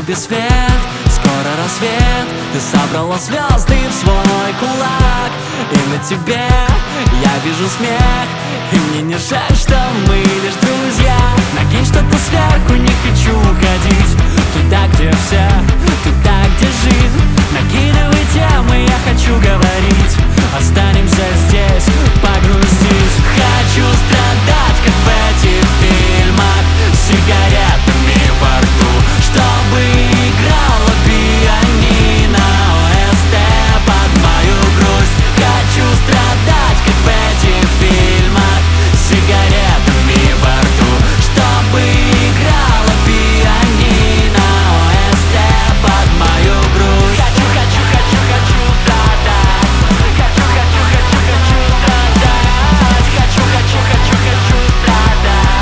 небе свет, скоро рассвет. Ты собрала звезды в свой кулак, и на тебе я вижу смех. И мне не жаль, что мы лишь друзья. Накинь что-то сверху, не хочу уходить туда, где все, туда, где жизнь. Накидывай темы, я хочу говорить. Останемся здесь, погрузить. Хочу страдать, как в этих фильмах, с сигаретами во рту, чтобы играла пианино ОСТ под мою грусть. Хочу страдать, как в этих фильмах, с сигаретами во рту, чтобы играла пианино ОСТ под мою грусть. Хочу страдать. Хочу страдать. Хочу страдать. Хочу страдать.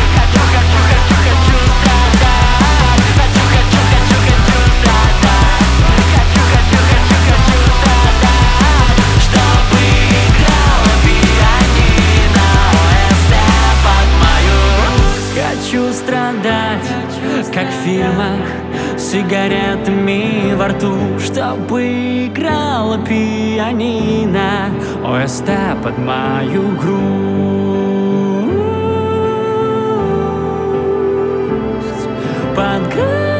Чтобы играла пианино ОСТ под мою грусть. Хочу страдать, как в фильмах, с сигаретами во рту, чтобы играла пианино ОСТ под мою грусть. Под грусть.